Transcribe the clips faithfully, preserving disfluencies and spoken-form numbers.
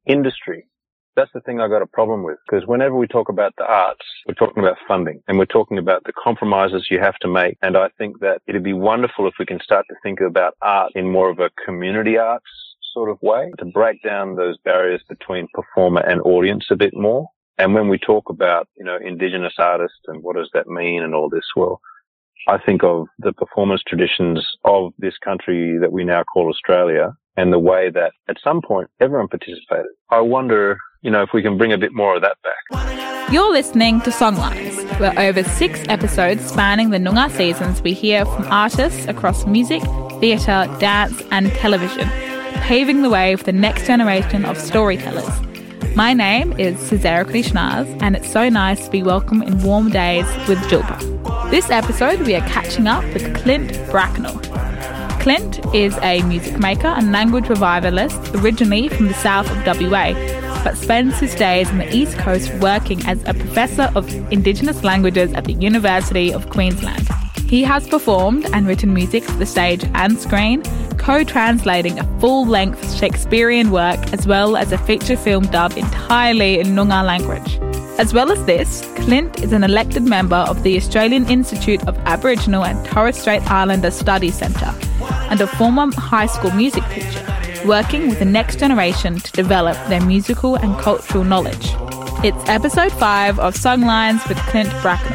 industry. That's the thing I got a problem with, because whenever we talk about the arts, we're talking about funding and we're talking about the compromises you have to make. And I think that it'd be wonderful if we can start to think about art in more of a community arts sort of way, to break down those barriers between performer and audience a bit more. And when we talk about, you know, Indigenous artists and what does that mean and all this, well, I think of the performance traditions of this country that we now call Australia and the way that at some point everyone participated. I wonder, you know, if we can bring a bit more of that back. You're listening to Songlines, where over six episodes spanning the Noongar seasons we hear from artists across music, theatre, dance and television, paving the way for the next generation of storytellers. My name is Cesara Krishnaz, and it's so nice to be welcome in warm days with Jilba. This episode we are catching up with Clint Bracknell. Clint is a music maker and language revivalist originally from the south of W A, but spends his days on the East Coast working as a professor of Indigenous languages at the University of Queensland. He has performed and written music for the stage and screen, co-translating a full-length Shakespearean work as well as a feature film dubbed entirely in Noongar language. As well as this, Clint is an elected member of the Australian Institute of Aboriginal and Torres Strait Islander Studies Centre and a former high school music teacher, working with the next generation to develop their musical and cultural knowledge. It's episode five of Songlines with Clint Bracknell.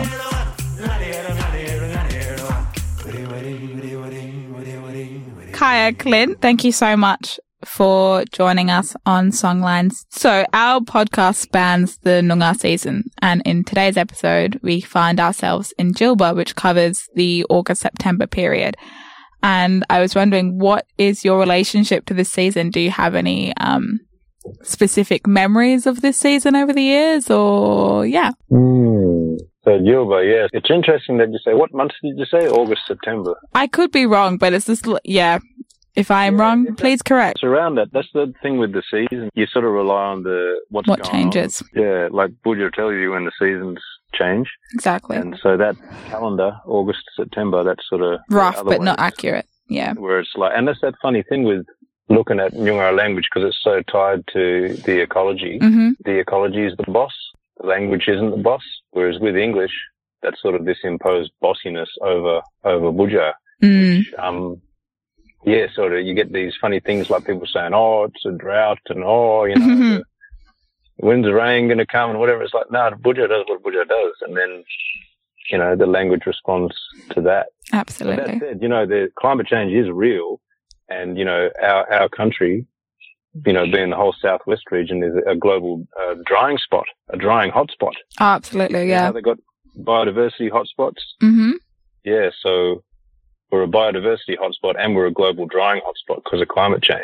Kaya, Clint, thank you so much for joining us on Songlines. So our podcast spans the Noongar season, and in today's episode we find ourselves in Jilba, which covers the August-September period. And I was wondering, what is your relationship to this season? Do you have any um, specific memories of this season over the years, or yeah? Mm. So Jilba, yes. It's interesting that you say, what months did you say? August, September. I could be wrong, but it's just, yeah. If I am yeah, wrong, please correct. It's around that. That's the thing with the season. You sort of rely on the what's what going changes. On. Yeah, like Budja tell you when the seasons change. Exactly. And so that calendar, August, September, that's sort of rough, but not accurate. Yeah. Where it's like, and that's that funny thing with looking at Noongar language, because it's so tied to the ecology. Mm-hmm. The ecology is the boss. The language isn't the boss. Whereas with English, that's sort of this imposed bossiness over over Budja. Mm. Which, um, yeah, sort of, you get these funny things like people saying, oh, it's a drought, and oh, you know, mm-hmm. the, when's the rain going to come, and whatever. It's like, no, Budja does what Budja does. And then, you know, the language responds to that. Absolutely. But that said, you know, the climate change is real. And, you know, our, our country, you know, being the whole southwest region, is a global uh, drying spot, a drying hotspot. Oh, absolutely, yeah. You know, they've got biodiversity hotspots. Mm-hmm. Yeah, so we're a biodiversity hotspot and we're a global drying hotspot because of climate change.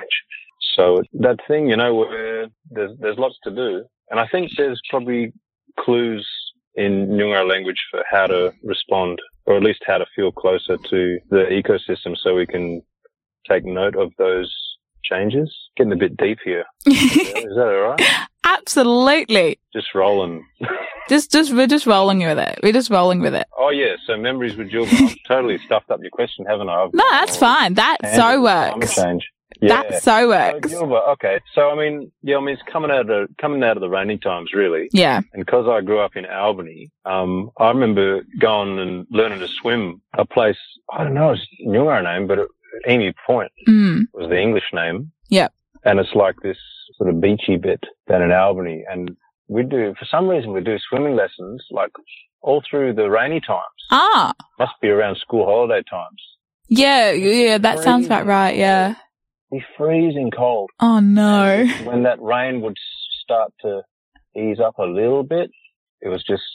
So that thing, you know, where there's, there's lots to do. And I think there's probably clues in Noongar language for how to respond, or at least how to feel closer to the ecosystem so we can take note of those changes. Getting a bit deep here. Is that all right? Absolutely. Just rolling. just, just, we're just rolling with it. We're just rolling with it. Oh, yeah. So memories with Jilba. I've totally stuffed up your question, haven't I? I've no, that's fine. That so works. Change. Yeah. That so works. So Jilba, okay. So, I mean, yeah, I mean, it's coming out of, coming out of the rainy times, really. Yeah. And because I grew up in Albany, um, I remember going and learning to swim a place, I don't know, it's a Noongar name, but it, Emu Point mm. was the English name. Yep. And it's like this sort of beachy bit down in Albany. And we do, for some reason, we do swimming lessons like all through the rainy times. Ah. Must be around school holiday times. Yeah, yeah, that freezing. Sounds about right, yeah. Be freezing cold. Oh, no. And when that rain would start to ease up a little bit, it was just,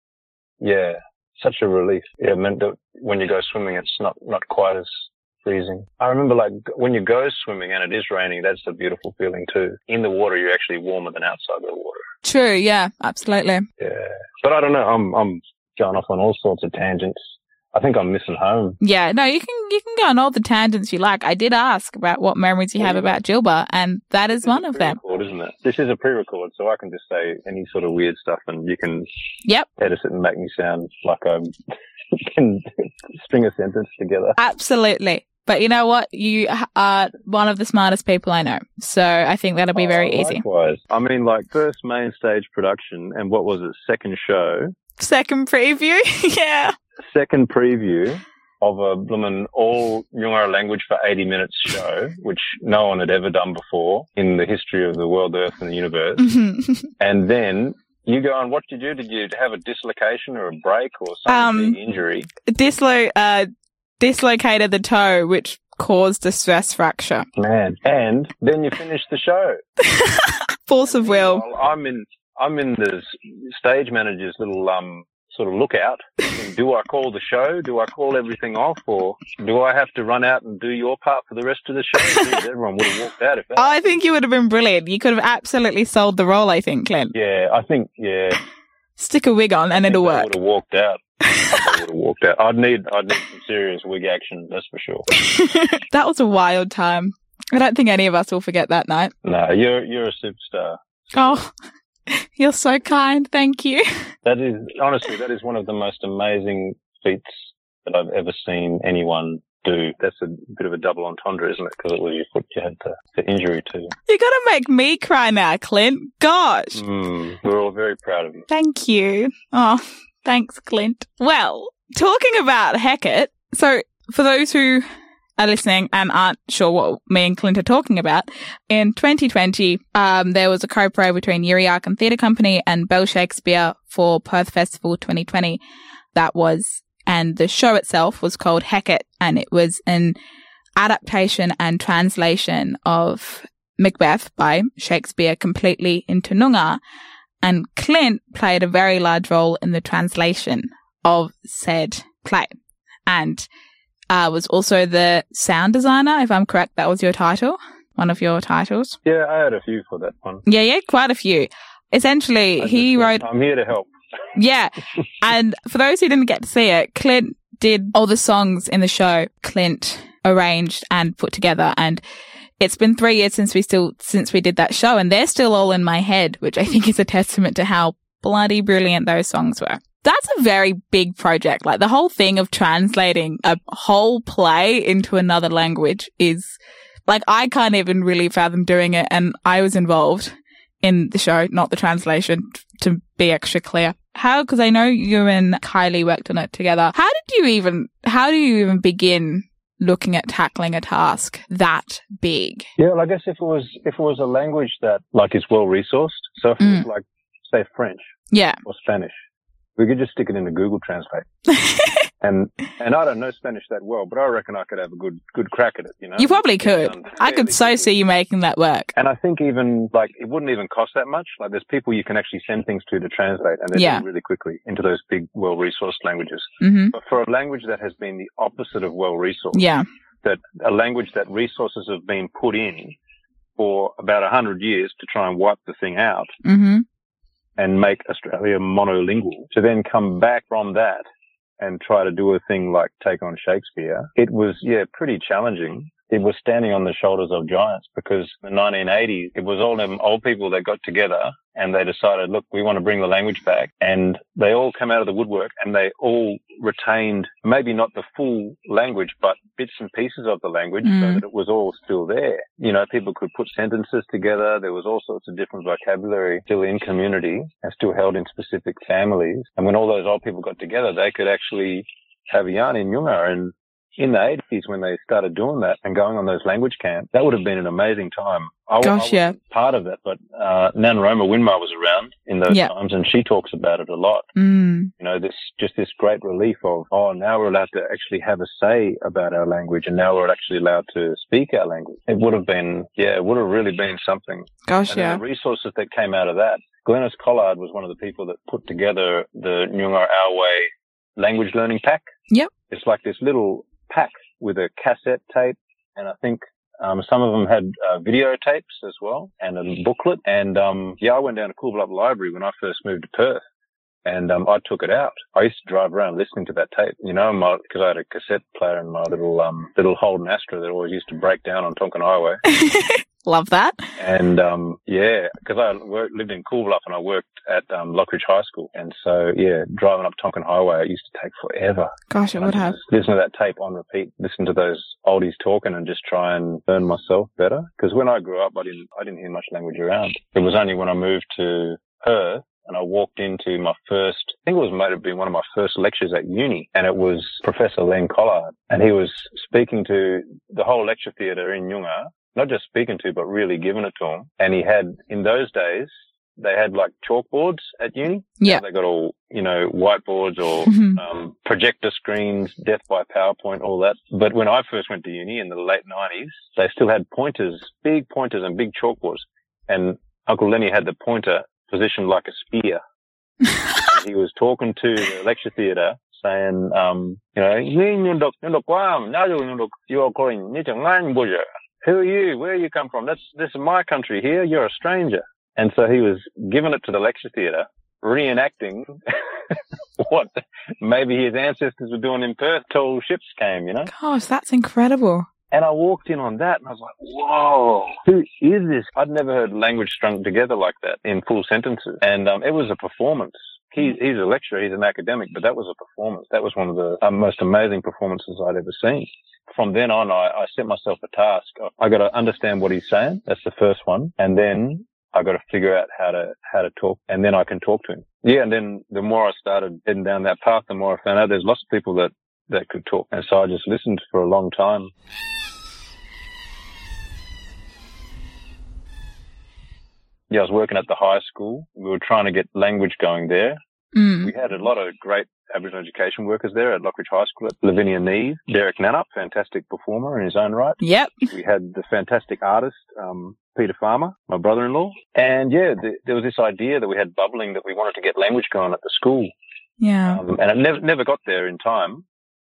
yeah, such a relief. Yeah, it meant that when you go swimming, it's not, not quite as freezing. I remember, like, when you go swimming and it is raining, that's a beautiful feeling too. In the water, you're actually warmer than outside the water. True, yeah, absolutely. Yeah. But I don't know, I'm I'm going off on all sorts of tangents. I think I'm missing home. Yeah, no, you can you can go on all the tangents you like. I did ask about what memories you have about Jilba, and that is one of them. Isn't it? This is a pre-record, so I can just say any sort of weird stuff, and you can yep. edit it and make me sound like I can string a sentence together. Absolutely. But you know what? You are one of the smartest people I know. So I think that'll be very oh, easy. Likewise. I mean, like, first main stage production and what was it, second show? Second preview? Yeah. Second preview of a bloomin' all Nyungar language for eighty minutes show, which no one had ever done before in the history of the world, the earth and the universe. And then you go on, what did you do? Did you have a dislocation or a break or some um, big injury? Dislo- uh, dislocated the toe, which caused a stress fracture. Man. And then you finished the show. Force of will. Well, I'm in, I'm in the stage manager's little, um, sort of lookout. Do I call the show? Do I call everything off? Or do I have to run out and do your part for the rest of the show? Jeez, everyone would have walked out if that. Oh, I think you would have been brilliant. You could have absolutely sold the role, I think, Clint. Yeah, I think, yeah. Stick a wig on and it'll work. I would have walked out. I would have walked out. I'd need, I'd need some serious wig action, that's for sure. That was a wild time. I don't think any of us will forget that night. No, you're, you're a superstar. Oh, you're so kind. Thank you. That is, honestly, that is one of the most amazing feats that I've ever seen anyone do. That's a bit of a double entendre, isn't it? Because it was your foot you had to, to injury to. You're going to make me cry now, Clint. Gosh. Mm, we're all very proud of you. Thank you. Oh, thanks, Clint. Well, talking about Hecate, so for those who are listening and aren't sure what me and Clint are talking about, in twenty twenty, um, there was a co-pro between Yuriark and Theatre Company and Bell Shakespeare for Perth Festival twenty twenty. That was, and the show itself was called Hecate, and it was an adaptation and translation of Macbeth by Shakespeare completely into Noongar. And Clint played a very large role in the translation of said play. And Uh, was also the sound designer, if I'm correct. That was your title, one of your titles. Yeah, I had a few for that one. Yeah, yeah, quite a few. Essentially, I he wrote... I'm here to help. Yeah, and for those who didn't get to see it, Clint did all the songs in the show. Clint arranged and put together, and it's been three years since we still since we did that show, and they're still all in my head, which I think is a testament to how bloody brilliant those songs were. That's a very big project. Like, the whole thing of translating a whole play into another language is, like, I can't even really fathom doing it. And I was involved in the show, not the translation, to be extra clear. How, because I know you and Kylie worked on it together. How did you even, how do you even begin looking at tackling a task that big? Yeah, well, I guess if it was, if it was a language that, like, is well resourced, so if Mm. it was like, say, French Yeah. or Spanish, we could just stick it into Google Translate. and and I don't know Spanish that well, but I reckon I could have a good good crack at it, you know? You probably could. Um, I could so see you making that work. And I think even, like, it wouldn't even cost that much. Like, there's people you can actually send things to to translate, and they Yeah. do really quickly into those big, well-resourced languages. Mm-hmm. But for a language that has been the opposite of well-resourced, Yeah. that a language that resources have been put in for about a hundred years to try and wipe the thing out, Mm-hmm. and make Australia monolingual, to then come back from that and try to do a thing like take on Shakespeare, it was, yeah, pretty challenging. It was standing on the shoulders of giants, because in the nineteen eighties, it was all them old people that got together and they decided, look, we want to bring the language back. And they all came out of the woodwork and they all retained maybe not the full language, but bits and pieces of the language Mm. so that it was all still there. You know, people could put sentences together. There was all sorts of different vocabulary still in community and still held in specific families. And when all those old people got together, they could actually have a yarn in Nyungar. And in the eighties, when they started doing that and going on those language camps, that would have been an amazing time. I, Gosh, I yeah. wasn't part of it, but uh, NaNoWriMo Winmar was around in those Yeah. times, and she talks about it a lot. Mm. You know, this just this great relief of, oh, now we're allowed to actually have a say about our language, and now we're actually allowed to speak our language. It would have been, yeah, it would have really been something. Gosh, And yeah. the resources that came out of that, Glenys Collard was one of the people that put together the Nyungar Our Way language learning pack. Yep. It's like this little pack with a cassette tape, and I think um, some of them had uh, videotapes as well, and a booklet. And um, yeah, I went down to Coolbellup Library when I first moved to Perth, and um, I took it out. I used to drive around listening to that tape, you know, because I had a cassette player in my little um, little Holden Astra that always used to break down on Tonkin Highway. Love that. And, um, yeah, because I worked, lived in Cool Bluff and I worked at um, Lockridge High School. And so, yeah, driving up Tonkin Highway, it used to take forever. Gosh, it would have. Listen to that tape on repeat, listen to those oldies talking and just try and learn myself better. Because when I grew up, I didn't, I didn't hear much language around. It was only when I moved to Perth and I walked into my first, I think it was might have been one of my first lectures at uni, and it was Professor Len Collard, and he was speaking to the whole lecture theatre in Nyunga. Not just speaking to, but really giving it to him. And he had, in those days, they had like chalkboards at uni. Yeah. They got all, you know, whiteboards or um, projector screens, death by PowerPoint, all that. But when I first went to uni in the late nineties, they still had pointers, big pointers and big chalkboards. And Uncle Lenny had the pointer positioned like a spear. And he was talking to the lecture theatre saying, um, you know, who are you? Where you come from? That's, this is my country here. You're a stranger. And so he was giving it to the lecture theatre, reenacting what maybe his ancestors were doing in Perth till ships came, you know? Gosh, that's incredible. And I walked in on that and I was like, whoa, who is this? I'd never heard language strung together like that in full sentences. And um, it was a performance. He, he's a lecturer, he's an academic, but that was a performance. That was one of the um, most amazing performances I'd ever seen. From then on, I, I set myself a task. I got to understand what he's saying. That's the first one. And then I got to figure out how to, how to talk, and then I can talk to him. Yeah. And then the more I started heading down that path, the more I found out there's lots of people that, that could talk. And so I just listened for a long time. Yeah, I was working at the high school. We were trying to get language going there. Mm. We had a lot of great Aboriginal education workers there at Lockridge High School. Lavinia Neve, Derek Nannup, fantastic performer in his own right. Yep. We had the fantastic artist, um, Peter Farmer, my brother-in-law. And yeah, the, there was this idea that we had bubbling that we wanted to get language going at the school. Yeah. Um, and it never, never got there in time.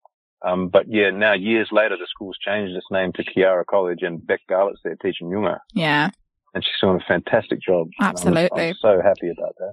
Um, but yeah, now years later, the school's changed its name to Kiara College, and Beck Garlett's there teaching Nyunga. Yeah. And she's doing a fantastic job. Absolutely. I'm, I'm so happy about that.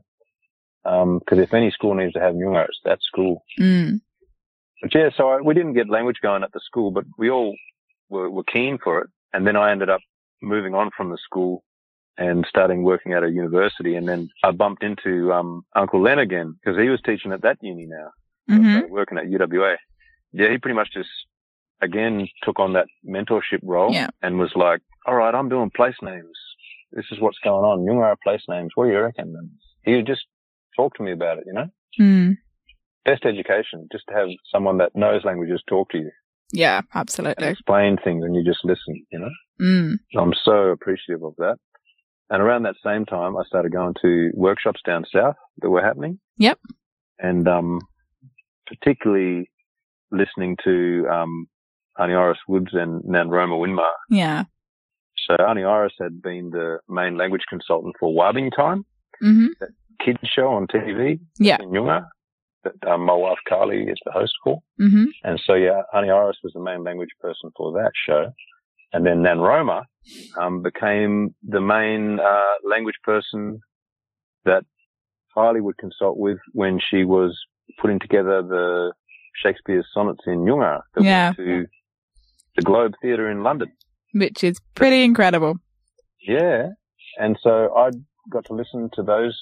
Um, cause if any school needs to have Nyunga, it's that school. Mm. But yeah, so I, we didn't get language going at the school, but we all were, were keen for it. And then I ended up moving on from the school and starting working at a university. And then I bumped into, um, Uncle Len again, cause he was teaching at that uni now. Mm-hmm. I started working at U W A. Yeah, he pretty much just, again, took on that mentorship role. Yeah. And was like, all right, I'm doing place names. This is what's going on. Nyunga place names. What do you reckon? And he would just talk to me about it, you know? Mm. Best education, just to have someone that knows languages talk to you. Yeah, absolutely. Explain things and you just listen, you know? Mm. I'm so appreciative of that. And around that same time, I started going to workshops down south that were happening. Yep. And um, particularly listening to um, Auntie Iris Woods and Nanroma Winmar. Yeah. So Auntie Iris had been the main language consultant for Wabing Time, mm-hmm. that kids show on T V yeah. in Nyunga that um, my wife Carly is the host for. Mm-hmm. And so, yeah, Auntie Iris was the main language person for that show. And then Nanroma um, became the main uh, language person that Carly would consult with when she was putting together the Shakespeare's sonnets in Nyunga that yeah. went to the Globe Theatre in London. Which is pretty incredible. Yeah. And so I got to listen to those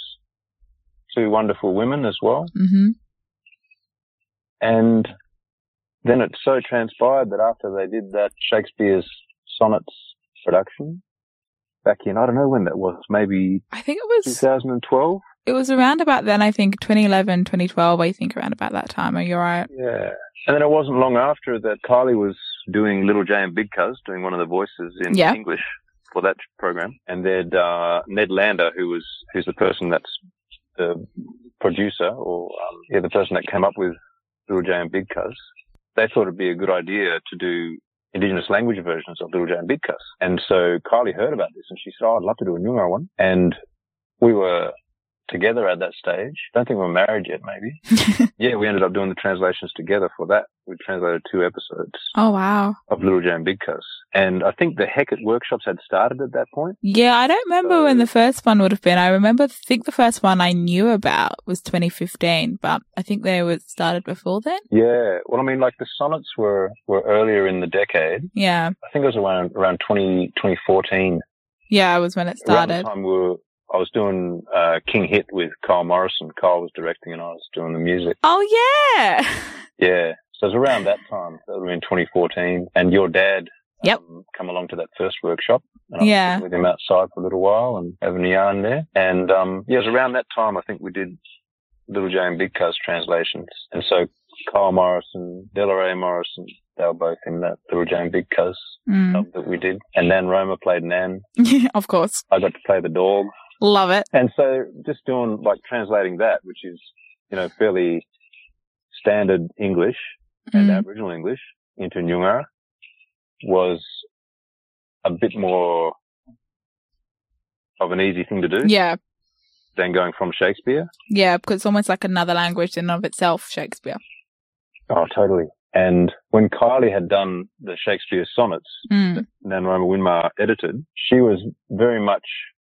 two wonderful women as well. Mm-hmm. And then it so transpired that after they did that Shakespeare's sonnets production back in, I don't know when that was, maybe I think it was twenty twelve. It was around about then, I think, twenty eleven, twenty twelve, I think, around about that time. Are you right? Yeah. And then it wasn't long after that Kylie was doing Little J and Big Cuz, doing one of the voices in yeah. English for that program. And then uh, Ned Lander, who was who's the person that's the producer, or um, yeah, the person that came up with Little J and Big Cuz, they thought it'd be a good idea to do Indigenous language versions of Little J and Big Cuz. And so Kylie heard about this and she said, oh, I'd love to do a Nyunga one. And we were together at that stage. Don't think we were married yet, maybe. Yeah, we ended up doing the translations together for that. We translated two episodes. Oh, wow. Of Little J and Big Cuz. And I think the Hecate workshops had started at that point. Yeah, I don't remember so, when the first one would have been. I remember, I think the first one I knew about was twenty fifteen, but I think they were started before then. Yeah. Well, I mean, like the sonnets were, were earlier in the decade. Yeah. I think it was around, around twenty, twenty fourteen Yeah, it was when it Around started. the time we were, I was doing uh, King Hit with Kyle Morrison. Kyle was directing and I was doing the music. Oh, yeah. Yeah. So it was around that time. That was in twenty fourteen. And your dad Yep. um, come along to that first workshop. And I Yeah. was with him outside for a little while and having a yarn there. And um, yeah, it was around that time I think we did Little J and Big Cuz translations. And so Kyle Morrison, Delaray Morrison, they were both in that Little J and Big Cuz Mm. dub that we did. And Nan Roma played Nan. Yeah, of course. I got to play the dog. Love it. And so just doing, like, translating that, which is, you know, fairly standard English and Mm. Aboriginal English into Nyungar was a bit more of an easy thing to do Yeah. than going from Shakespeare. Yeah, because it's almost like another language in and of itself, Shakespeare. Oh, totally. And when Kylie had done the Shakespeare sonnets Mm. that NaNoWriMo Winmar edited, she was very much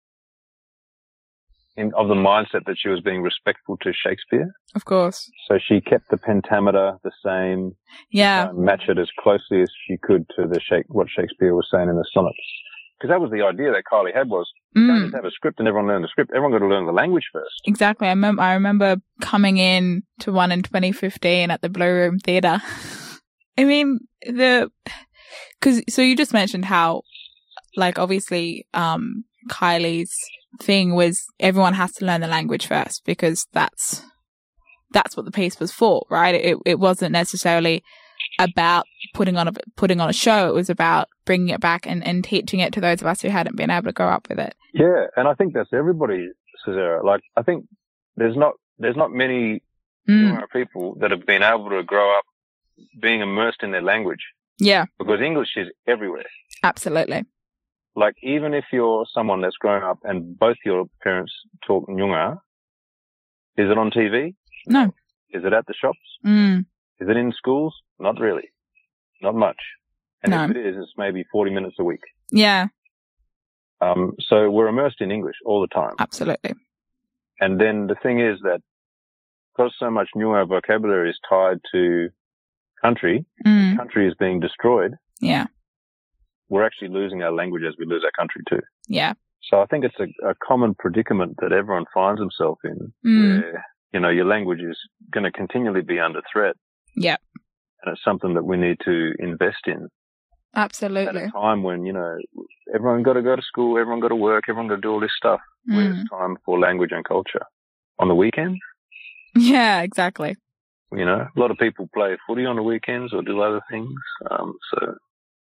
in, of the mindset that she was being respectful to Shakespeare. Of course. So she kept the pentameter the same, Yeah. uh, match it as closely as she could to the Shake, what Shakespeare was saying in the sonnets. Because that was the idea that Kylie had was, you can't Mm. just have a script and everyone learn the script. Everyone got to learn the language first. Exactly. I remember, I remember coming in to one in twenty fifteen at the Blue Room Theatre. I mean, the, cause, so you just mentioned how, like, obviously, um, Kylie's thing was everyone has to learn the language first because that's, that's what the piece was for, right? It, it wasn't necessarily about putting on a, putting on a show. It was about bringing it back and, and teaching it to those of us who hadn't been able to grow up with it. Yeah. And I think that's everybody, Cesara. Like, I think there's not, there's not many Mm. people that have been able to grow up being immersed in their language Yeah, because English is everywhere. absolutely. Like, even if you're someone that's grown up and both your parents talk Nyungar, is it on T V? No. Is it at the shops? Mm. Is it in schools? Not really. Not much. And No. if it is, it's maybe forty minutes a week. Yeah, Um, so we're immersed in English all the time. absolutely. And then the thing is that because so much Nyungar vocabulary is tied to country, Mm. country is being destroyed, Yeah, we're actually losing our language as we lose our country too. yeah. So I think it's a, a common predicament that everyone finds himself in, Mm. where, you know, your language is going to continually be under threat. Yeah. And it's something that we need to invest in at Absolutely. a time when, you know, everyone got to go to school, everyone got to work, everyone got to do all this stuff. Where Mm. it's time for language and culture. On the weekend, Yeah, exactly. you know, a lot of people play footy on the weekends or do other things. Um, so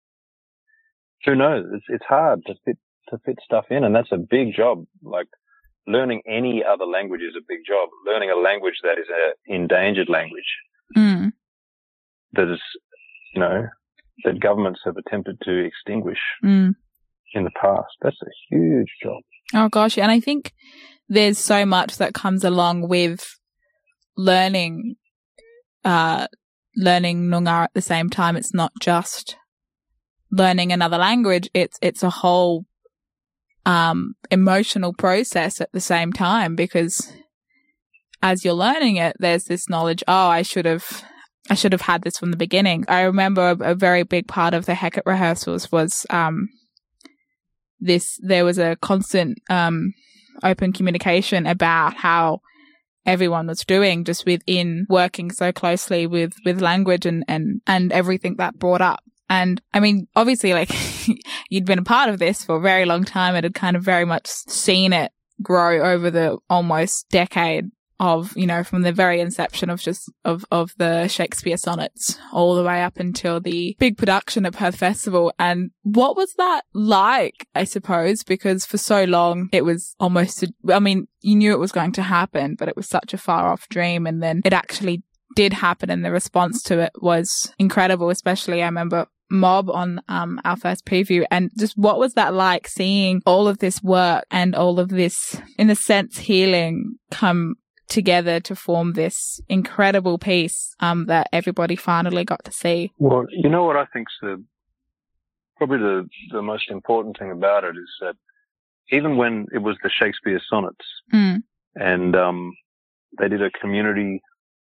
who knows? It's, it's hard to fit, to fit stuff in, and that's a big job. Like, learning any other language is a big job. Learning a language that is an endangered language Mm. that is, you know, that governments have attempted to extinguish Mm. in the past. That's a huge job. Oh gosh, and I think there's so much that comes along with learning, uh, learning Noongar at the same time. It's not just learning another language. It's, it's a whole, um, emotional process at the same time because as you're learning it, there's this knowledge, oh, I should have, I should have had this from the beginning. I remember a, a very big part of the Hecate rehearsals was, um, this, there was a constant, um, open communication about how everyone was doing just within working so closely with, with language and, and, and everything that brought up. And I mean, obviously, like you'd been a part of this for a very long time and had kind of very much seen it grow over the almost decade of, you know, from the very inception of just of, of the Shakespeare sonnets all the way up until the big production at Perth Festival. And what was that like, I suppose, because for so long it was almost, a, I mean, you knew it was going to happen, but it was such a far off dream. And then it actually did happen and the response to it was incredible, especially I remember Mob on um our first preview, and just what was that like seeing all of this work and all of this, in a sense, healing come together to form this incredible piece um that everybody finally got to see? Well, you know what I think's the probably the the most important thing about it is that even when it was the Shakespeare sonnets Mm. and um they did a community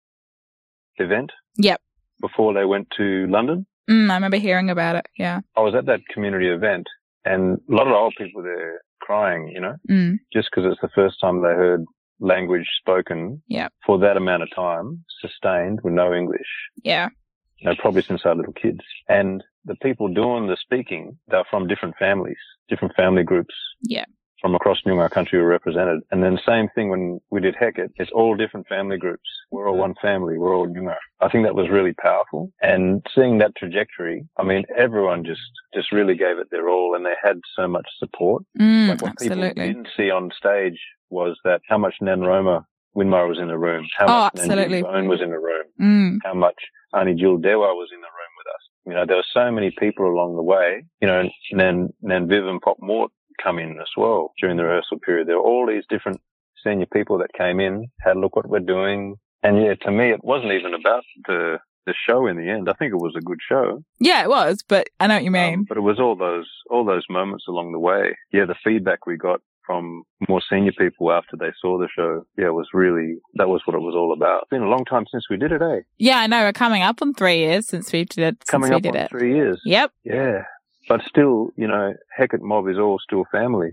event Yep. before they went to London. Mm, I remember hearing about it. Yeah. I was at that community event and a lot of old people there crying, you know, Mm. just because it's the first time they heard language spoken Yeah. for that amount of time, sustained with no English. Yeah. You know, probably since our little kids. And the people doing the speaking, they're from different families, different family groups. Yeah. From across Noongar country were represented. And then same thing when we did Hecate, it's all different family groups. We're all one family. We're all Noongar. I think that was really powerful. And seeing that trajectory, I mean, everyone just, just really gave it their all and they had so much support. Mm, like what absolutely. people didn't see on stage was that how much NaNoWriMo Winmar was in the room, how Oh, much absolutely. Nanjil Bone was in the room, Mm. how much Auntie Jill Dewa was in the room with us. You know, there were so many people along the way. You know, Nan, Nan Viv and Pop Mort come in as well during the rehearsal period. There were all these different senior people that came in, had a look what we're doing. And yeah, to me, it wasn't even about the the show in the end. I think it was a good show. Yeah, it was, but I know what you mean. Um, but it was all those all those moments along the way. Yeah, the feedback we got from more senior people after they saw the show, yeah, was really, that was what it was all about. It's been a long time since we did it, eh? Yeah, I know. We're coming up on three years since we did it. Since Coming we up did on it. three years. Yep. Yeah. But still, you know, Hecate Mob is all still family.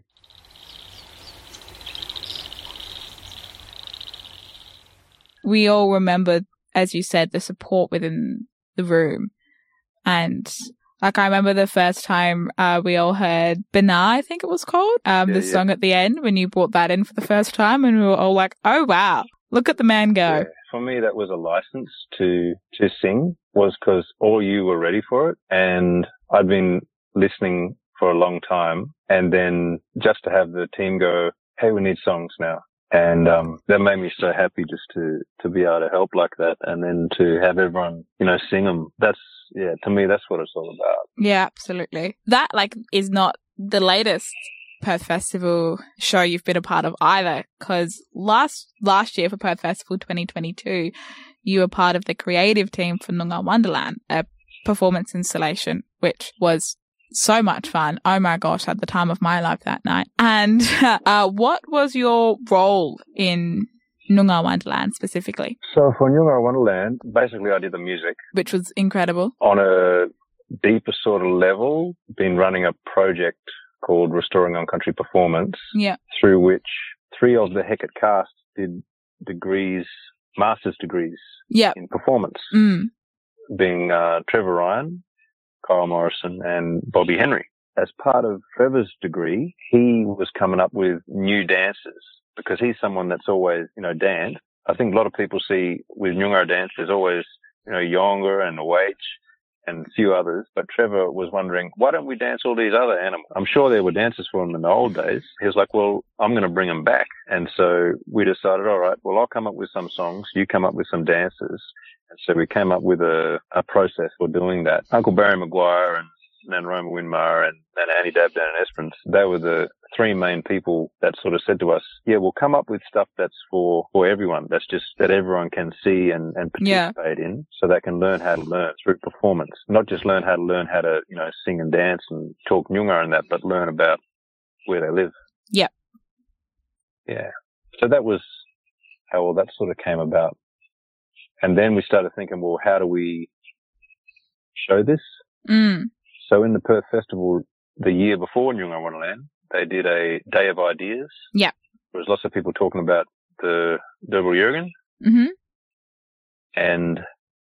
We all remember, as you said, the support within the room. And like I remember the first time uh, we all heard Bana, I think it was called, um, Yeah, the yeah. song at the end when you brought that in for the first time, and we were all like, oh wow, look at the man go. Yeah. For me, that was a license to to sing, was because all you were ready for it, and I'd been listening for a long time, and then just to have the team go, hey, we need songs now. And um that made me so happy just to to be able to help like that, and then to have everyone, you know, sing them. That's, yeah, to me, that's what it's all about. Yeah, absolutely. That like is not the latest Perth Festival show you've been a part of either, because last last year for Perth Festival twenty twenty-two, you were part of the creative team for Noongar Wonderland, a performance installation, which was so much fun. Oh my gosh, I had the time of my life that night. And uh, what was your role in Noongar Wonderland specifically? So for Noongar Wonderland, basically I did the music. Which was incredible. On a deeper sort of level, been running a project called Restoring On Country Performance, Yeah. through which three of the Hecate cast did degrees, master's degrees Yeah. in performance, Mm. being uh, Trevor Ryan, Kyle Morrison and Bobby Henry. As part of Trevor's degree, he was coming up with new dances because he's someone that's always, you know, danced. I think a lot of people see with Noongar dance, there's always, you know, Yonga and Awage and a few others. But Trevor was wondering, why don't we dance all these other animals? I'm sure there were dances for him in the old days. He was like, well, I'm going to bring them back. And so we decided, all right, well, I'll come up with some songs. You come up with some dances. And so we came up with a, a process for doing that. Uncle Barry Maguire and NaNoWriMo Winmar and, and Annie Dabdan and Esperance, they were the three main people that sort of said to us, yeah, we'll come up with stuff that's for, for everyone. That's just that everyone can see and, and participate yeah. in, so they can learn how to learn through performance. Not just learn how to learn how to, you know, sing and dance and talk Noongar and that, but learn about where they live. Yep. Yeah. So that was how all that sort of came about. And then we started thinking, well, how do we show this? Mm. So in the Perth Festival, the year before Noongar Wonderland, they did a Day of Ideas. Yeah. There was lots of people talking about the Derbyl Jurgen. Mm-hmm. And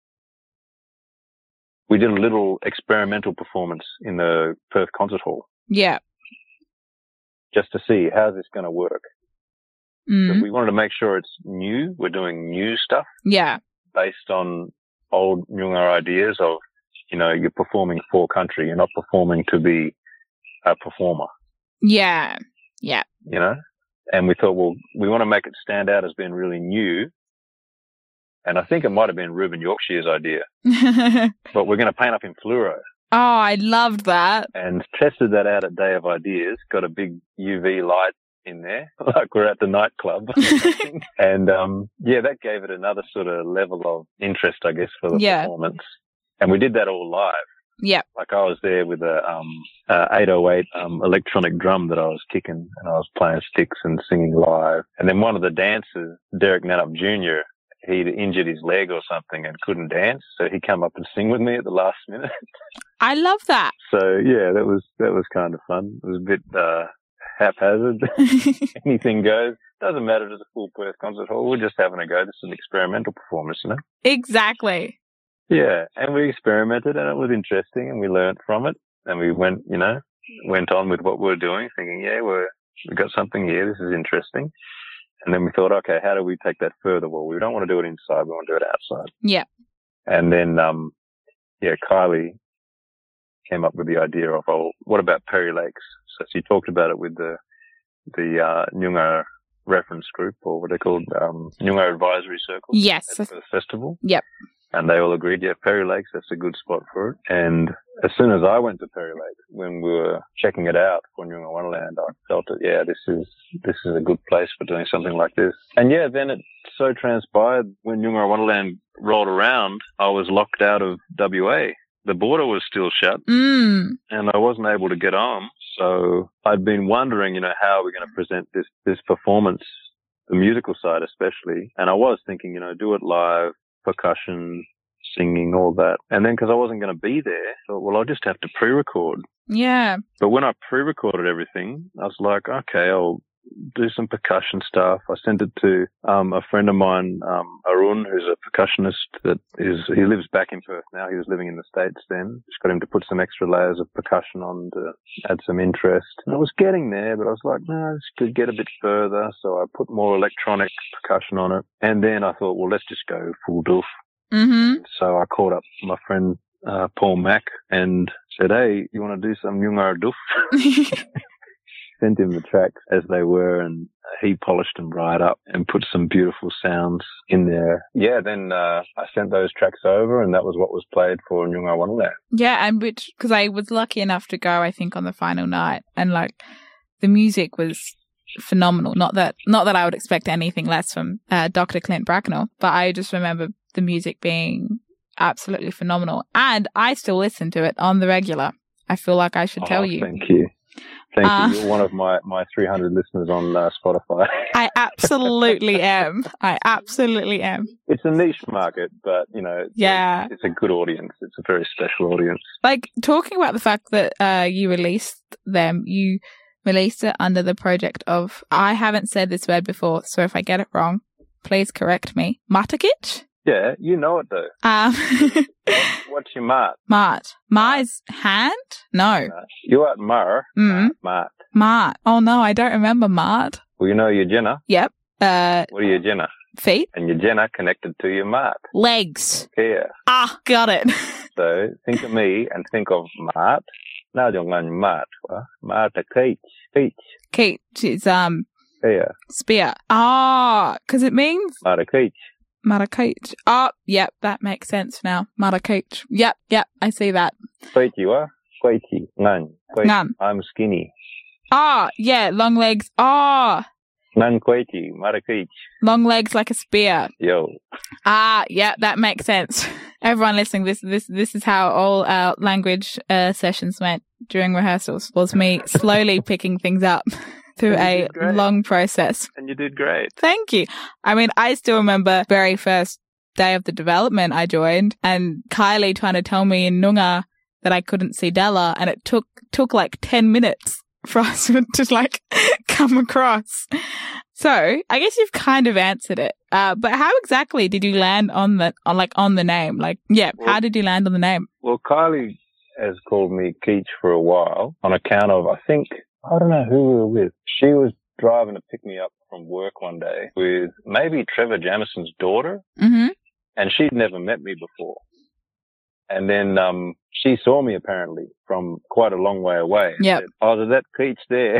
we did a little experimental performance in the Perth Concert Hall. Yeah. Just to see, how's this going to work? Mm. So we wanted to make sure it's new. We're doing new stuff. Yeah. Based on old Noongar ideas of, you know, you're performing for country. You're not performing to be a performer. Yeah. Yeah. You know? And we thought, well, we want to make it stand out as being really new. And I think it might have been Reuben Yorkshire's idea. But we're going to paint up in fluoro. Oh, I loved that. And tested that out at Day of Ideas. Got a big U V light in there, like we're at the nightclub. And, um, yeah, that gave it another sort of level of interest, I guess, for the yeah. performance. And we did that all live. Yeah. Like I was there with a, um, uh, eight oh eight, um, electronic drum that I was kicking, and I was playing sticks and singing live. And then one of the dancers, Derek Nanup Junior, he'd injured his leg or something and couldn't dance. So he came up and sing with me at the last minute. I love that. So yeah, that was, that was kind of fun. It was a bit, uh, haphazard. Anything goes. Doesn't matter if it's a full Perth concert hall. We're just having a go. This is an experimental performance, you know? Exactly. Yeah, and we experimented and it was interesting and we learned from it and we went, you know, went on with what we were doing thinking, yeah, we're, we've got something here. This is interesting. And then we thought, okay, how do we take that further? Well, we don't want to do it inside. We want to do it outside. Yeah. And then, um, yeah, Kylie came up with the idea of, oh, what about Perry Lakes? So she talked about it with the, the, uh, Noongar reference group or what they called, um, Noongar Advisory Circle. Yes. At the festival. Yep. And they all agreed, yeah, Perry Lakes, that's a good spot for it. And as soon as I went to Perry Lakes, when we were checking it out for Noongar Wonderland, I felt it, yeah, this is, this is a good place for doing something like this. And yeah, then it so transpired when Noongar Wonderland rolled around, I was locked out of W A. The border was still shut mm. and I wasn't able to get on. So I'd been wondering, you know, how are we going to present this, this performance, the musical side especially. And I was thinking, you know, do it live, percussion, singing, all that. And then because I wasn't going to be there, I thought, well, I'll just have to pre-record. Yeah. But when I pre-recorded everything, I was like, okay, I'll do some percussion stuff. I sent it to um, a friend of mine, um, Arun, who's a percussionist that is, he lives back in Perth now. He was living in the States then. Just got him to put some extra layers of percussion on to add some interest. And I was getting there, but I was like, no, this could get a bit further. So I put more electronic percussion on it. And then I thought, well, let's just go full doof. Mm-hmm. So I called up my friend, uh, Paul Mack and said, hey, you want to do some Noongar doof? Sent him the tracks as they were and he polished them right up and put some beautiful sounds in there. Yeah, then uh, I sent those tracks over and that was what was played for Noongar Wonderland. Yeah, and which, because I was lucky enough to go, I think, on the final night and like the music was phenomenal. Not that, not that I would expect anything less from uh, Doctor Clint Bracknell, but I just remember the music being absolutely phenomenal. And I still listen to it on the regular. I feel like I should oh, tell you. Thank you. Thank uh, you. You're one of my, my three hundred listeners on uh, Spotify. I absolutely am. I absolutely am. It's a niche market, but, you know, yeah. it's, it's a good audience. It's a very special audience. Like, talking about the fact that uh, you released them, you released it under the project of, I haven't said this word before, so if I get it wrong, please correct me, Matakich? Yeah, you know it though. Um, What's your mart? Mart. Ma is hand? No. Uh, you at Mar? Mm. Mart. Mart. Oh no, I don't remember Mart. Well, you know your Jenna. Yep. Uh, what are your Jenna? Feet. And your Jenna connected to your Mart. Legs. Yeah. Ah, got it. So think of me and think of Mart. Now you're going Mart. Mart a Keach. Keach. Keach is um. Yeah. Spear. Ah, because it means. Mart a Keach. Marakach. Oh, yep, that makes sense now. Marakach. Yep, yep, I see that. Koichi wa? Koichi. Ngan. Ngan. I'm skinny. Ah, oh, yeah, long legs. Ah. Oh. Ngan koichi. Marakach. Long legs like a spear. Yo. Ah, yeah, that makes sense. Everyone listening, this this this is how all our language uh, sessions went during rehearsals. Was me slowly picking things up. Through a long process. And you did great. Thank you. I mean, I still remember very first day of the development I joined and Kylie trying to tell me in Noongar that I couldn't see Della and it took, took like ten minutes for us to like come across. So I guess you've kind of answered it. Uh, but how exactly did you land on the, on like on the name? Like, yeah, well, how did you land on the name? Well, Kylie has called me Keach for a while on account of, I think, I don't know who we were with. She was driving to pick me up from work one day with maybe Trevor Jamison's daughter. Mm-hmm. And she'd never met me before. And then um she saw me apparently from quite a long way away. Yeah. Oh, there's that Keach there.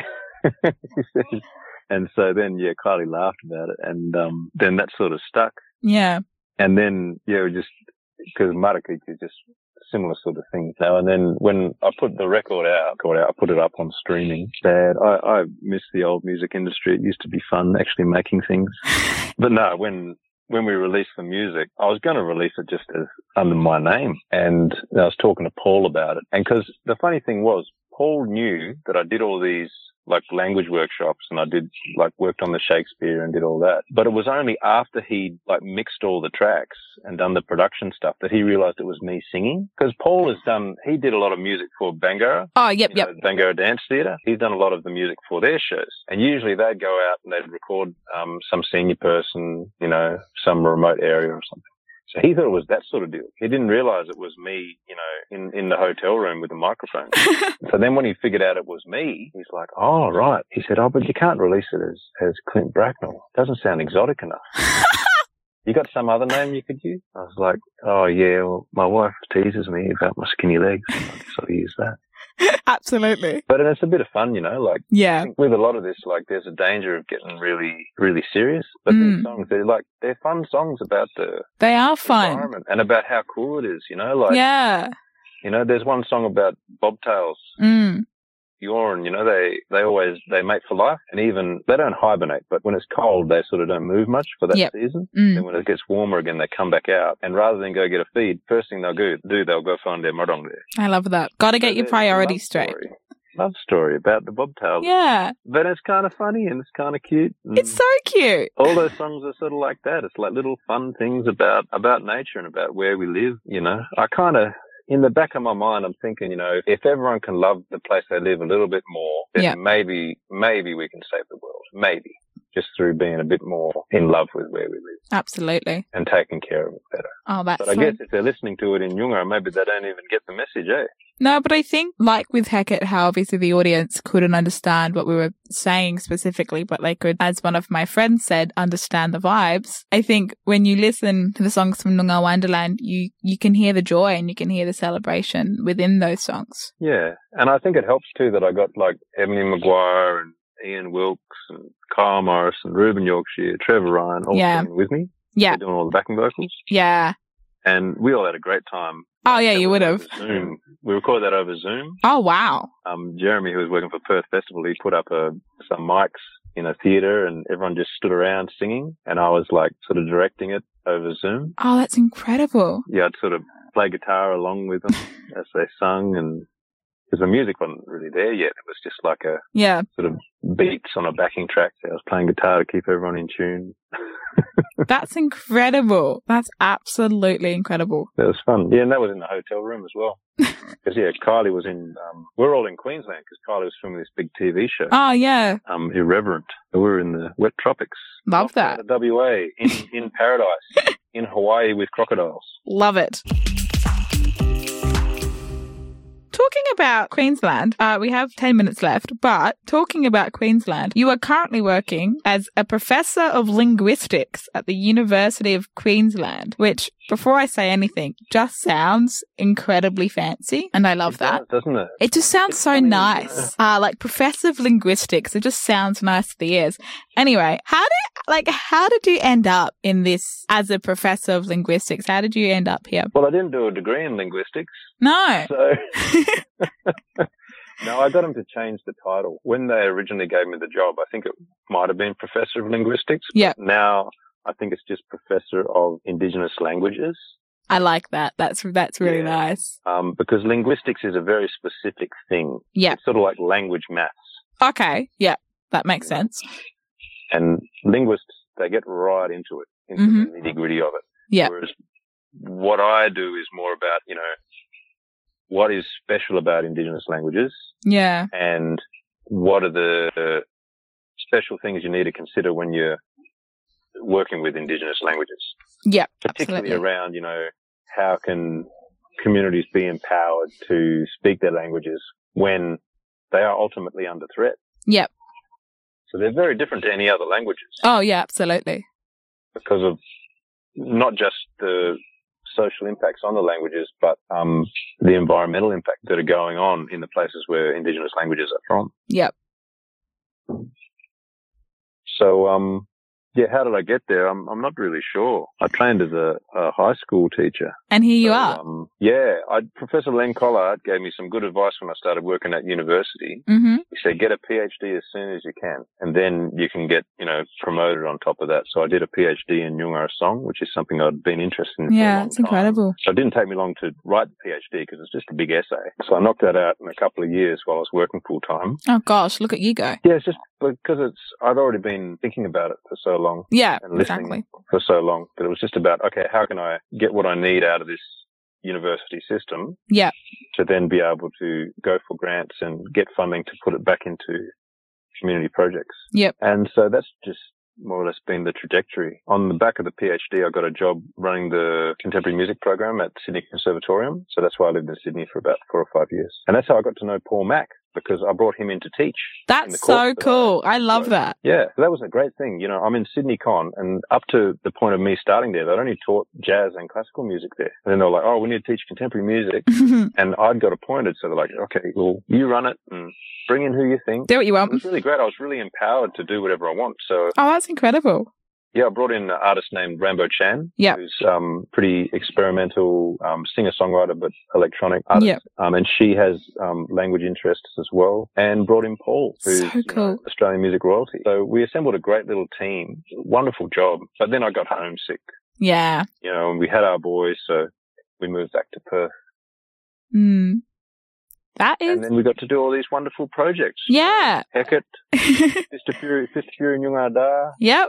And so then, yeah, Kylie laughed about it. And um then that sort of stuck. Yeah. And then, yeah, just because Marakeach is just similar sort of thing now. And then when I put the record out, I put it up on streaming. Sad. I, I miss the old music industry. It used to be fun actually making things. But no, when when we released the music, I was going to release it just as under my name. And I was talking to Paul about it. And because the funny thing was, Paul knew that I did all these like language workshops, and I did like worked on the Shakespeare and did all that. But it was only after he'd like mixed all the tracks and done the production stuff that he realized it was me singing. Because Paul has done, he did a lot of music for Bangarra. Oh, yep, yep. Know, Bangarra Dance Theatre. He's done a lot of the music for their shows. And usually they'd go out and they'd record um, some senior person, you know, some remote area or something. So he thought it was that sort of deal. He didn't realize it was me, you know, in, in the hotel room with the microphone. So then when he figured out it was me, he's like, oh, right. He said, oh, but you can't release it as, as Clint Bracknell. It doesn't sound exotic enough. You got some other name you could use? I was like, oh, yeah, well, my wife teases me about my skinny legs. I guess I'll use that. Absolutely. But it's a bit of fun, you know, like, yeah. I think with a lot of this, like, there's a danger of getting really, really serious. But mm. these songs, they're like, they're fun songs about the they are fun environment and about how cool it is, you know, like, yeah. You know, there's one song about bobtails. Mm. Bjorn, you know, they, they always, they mate for life, and even, they don't hibernate, but when it's cold, they sort of don't move much for that yep. season. Mm. Then when it gets warmer again, they come back out, and rather than go get a feed, first thing they'll go, do, they'll go find their murong there. I love that. Gotta get so your priorities straight. Story. Love story about the bobtails. Yeah. But it's kind of funny and it's kind of cute. It's so cute. All those songs are sort of like that. It's like little fun things about, about nature and about where we live, you know. I kind of, in the back of my mind, I'm thinking, you know, if everyone can love the place they live a little bit more, then yeah. maybe, maybe we can save the world. Maybe. Just through being a bit more in love with where we live. Absolutely. And taking care of it better. Oh, that's But I so... guess if they're listening to it in Yunga, maybe they don't even get the message, eh? No, but I think, like with Hecate, how obviously the audience couldn't understand what we were saying specifically, but they could, as one of my friends said, understand the vibes. I think when you listen to the songs from Noongar Wonderland, you, you can hear the joy and you can hear the celebration within those songs. Yeah. And I think it helps too that I got like Emily Maguire and Ian Wilkes and Kyle Morris and Ruben Yorkshire, Trevor Ryan, all yeah. singing with me. Yeah. They're doing all the backing vocals. Yeah. And we all had a great time. Oh, yeah, you would have. Zoom. We recorded that over Zoom. Oh, wow. Um, Jeremy, who was working for Perth Festival, he put up a, some mics in a theatre and everyone just stood around singing. And I was like sort of directing it over Zoom. Oh, that's incredible. Yeah, I'd sort of play guitar along with them as they sung, and because the music wasn't really there yet. It was just like a yeah. sort of beats on a backing track. So I was playing guitar to keep everyone in tune. That's incredible. That's absolutely incredible. That was fun. Yeah, and that was in the hotel room as well. Because, yeah, Kylie was in, um, we're all in Queensland because Kylie was filming this big T V show. Oh, yeah. Um, Irreverent. We were in the wet tropics. Love that. In the W A, in, in paradise, in Hawaii with crocodiles. Love it. Talking about Queensland, uh, we have ten minutes left, but talking about Queensland, you are currently working as a professor of linguistics at the University of Queensland, which, before I say anything, just sounds incredibly fancy, and I love it that. Does, doesn't it? It just sounds it's so funny, nice. Uh, like professor of linguistics, it just sounds nice to the ears. Anyway, how did, like, how did you end up in this as a professor of linguistics? How did you end up here? Well, I didn't do a degree in linguistics. No. So, no, I got them to change the title. When they originally gave me the job, I think it might have been Professor of Linguistics. Yeah. Now I think it's just Professor of Indigenous Languages. I like that. That's that's really yeah. nice. Um, because linguistics is a very specific thing. Yeah. It's sort of like language maths. Okay. Yeah. That makes sense. And linguists, they get right into it, into mm-hmm. the nitty gritty of it. Yeah. Whereas what I do is more about, you know, what is special about Indigenous languages? Yeah. And what are the uh, special things you need to consider when you're working with Indigenous languages? Yeah, particularly absolutely. around, you know, how can communities be empowered to speak their languages when they are ultimately under threat? Yep. So they're very different to any other languages. Oh, yeah, absolutely. Because of not just the social impacts on the languages, but um, the environmental impact that are going on in the places where Indigenous languages are from. Yep. So, um, Yeah, how did I get there? I'm I'm not really sure. I trained as a, a high school teacher. And here you so, are. Um, yeah, I, Professor Len Collard gave me some good advice when I started working at university. Mm-hmm. He said, get a PhD as soon as you can, and then you can get, you know, promoted on top of that. So I did a PhD in Nyungar song, which is something I'd been interested in for Yeah, a long it's time. incredible. So it didn't take me long to write the PhD because it's just a big essay. So I knocked that out in a couple of years while I was working full time. Oh, gosh, look at you go. Yeah, it's just because it's, I'd already been thinking about it for so long. Yeah, and listening exactly. for so long that it was just about, okay, how can I get what I need out of this university system Yeah. to then be able to go for grants and get funding to put it back into community projects. Yep. And so that's just more or less been the trajectory. On the back of the PhD, I got a job running the contemporary music program at Sydney Conservatorium. So that's why I lived in Sydney for about four or five years. And that's how I got to know Paul Mack, because I brought him in to teach. That's so cool. I, I love so, that. Yeah, so that was a great thing. You know, I'm in Sydney Con, and up to the point of me starting there, they'd only taught jazz and classical music there. And then they were like, oh, we need to teach contemporary music. And I'd got appointed, so they're like, okay, well, you run it and bring in who you think. Do what you want. It was really great. I was really empowered to do whatever I want. So, oh, that's incredible. Yeah, I brought in an artist named Rambo Chan, yep. who's um, pretty experimental um, singer-songwriter, but electronic artist. Yep. Um, and she has um, language interests as well. And brought in Paul, who's so cool. you know, Australian music royalty. So we assembled a great little team. Wonderful job. But then I got homesick. Yeah. You know, and we had our boys, so we moved back to Perth. Mm. That is... And then we got to do all these wonderful projects. Yeah. Hecate, Fist of Fury, Fist of Fury, Nyungar Da. Yep.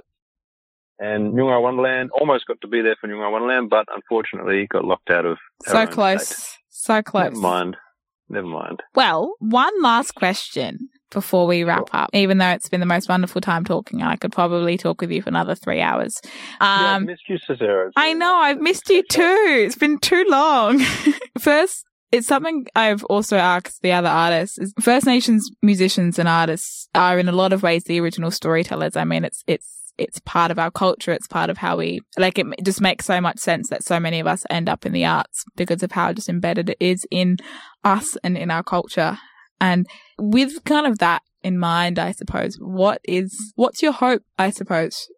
And Nyungar Wonderland, almost got to be there for Nyungar Wonderland, but unfortunately got locked out of So close. State. So close. Never mind. Never mind. Well, one last question before we wrap sure. up, even though it's been the most wonderful time talking. I could probably talk with you for another three hours. Um, yeah, I've missed you, Cesaro. I know, I've missed you too. It's been too long. First, it's something I've also asked the other artists. Is First Nations musicians and artists are in a lot of ways the original storytellers. I mean, it's it's it's part of our culture. It's part of how we, like, it just makes so much sense that so many of us end up in the arts because of how just embedded it is in us and in our culture. And with kind of that in mind, I suppose, what is, what's your hope, I suppose,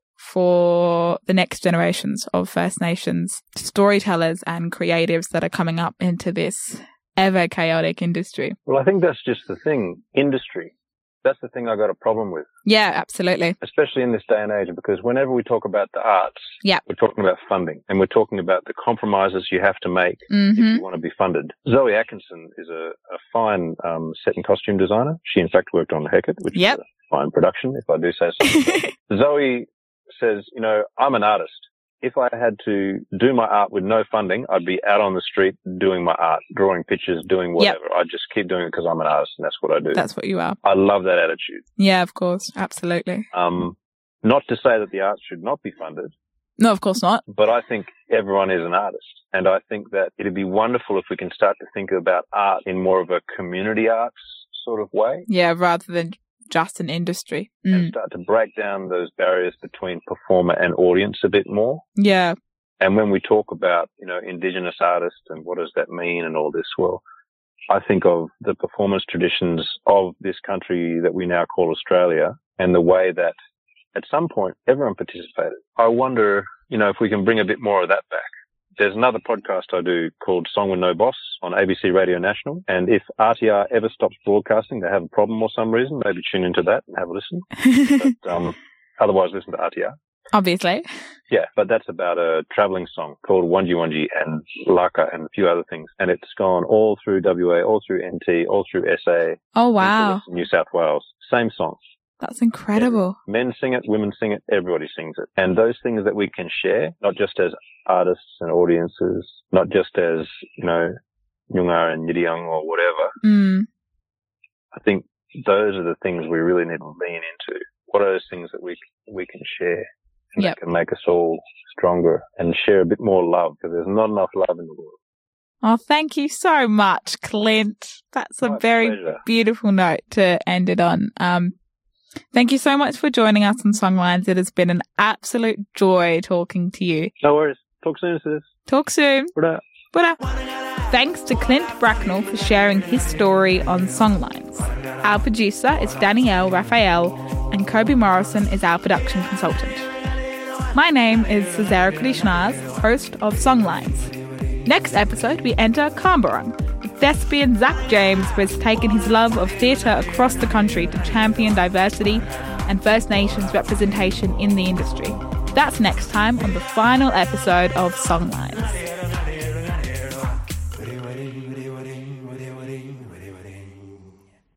for the next generations of First Nations storytellers and creatives that are coming up into this ever chaotic industry? Well, I think that's just the thing, industry. That's the thing I got a problem with. Yeah, absolutely. Especially in this day and age, because whenever we talk about the arts, yeah. we're talking about funding, and we're talking about the compromises you have to make mm-hmm. if you want to be funded. Zoe Atkinson is a, a fine um, set and costume designer. She, in fact, worked on Hecate, which yep. is a fine production, if I do say so. Zoe says, you know, I'm an artist. If I had to do my art with no funding, I'd be out on the street doing my art, drawing pictures, doing whatever. Yep. I'd just keep doing it because I'm an artist and that's what I do. That's what you are. I love that attitude. Yeah, of course. Absolutely. Um, not to say that the arts should not be funded. No, of course not. But I think everyone is an artist. And I think that it'd be wonderful if we can start to think about art in more of a community arts sort of way. Yeah, rather than just an industry. Mm. And start to break down those barriers between performer and audience a bit more. Yeah. And when we talk about, you know, Indigenous artists and what does that mean and all this, well, I think of the performance traditions of this country that we now call Australia and the way that at some point everyone participated. I wonder, you know, if we can bring a bit more of that back. There's another podcast I do called Song with No Boss on A B C Radio National. And if R T R ever stops broadcasting, they have a problem or some reason, maybe tune into that and have a listen. but um, otherwise, listen to R T R. Obviously. Yeah, but that's about a travelling song called Wanji Wanji and Laka and a few other things. And it's gone all through W A, all through N T, all through S A. Oh, wow. New South Wales. Same song. That's incredible. Men sing it, women sing it, everybody sings it. And those things that we can share, not just as artists and audiences, not just as, you know, Nyungar and Yiddiang or whatever. Mm. I think those are the things we really need to lean into. What are those things that we we can share and yep. that can make us all stronger and share a bit more love, because there's not enough love in the world. Oh, thank you so much, Clint. That's a My very pleasure. Beautiful note to end it on. Um, Thank you so much for joining us on Songlines. It has been an absolute joy talking to you. No worries. Talk soon, sis. Talk soon. Buddha. Buddha. Thanks to Clint Bracknell for sharing his story on Songlines. Our producer is Danielle Raphael and Kobe Morrison is our production consultant. My name is Cesara Krishnaz, host of Songlines. Next episode, we enter Camberwong, with thespian Zach James, who has taken his love of theatre across the country to champion diversity and First Nations representation in the industry. That's next time on the final episode of Songlines.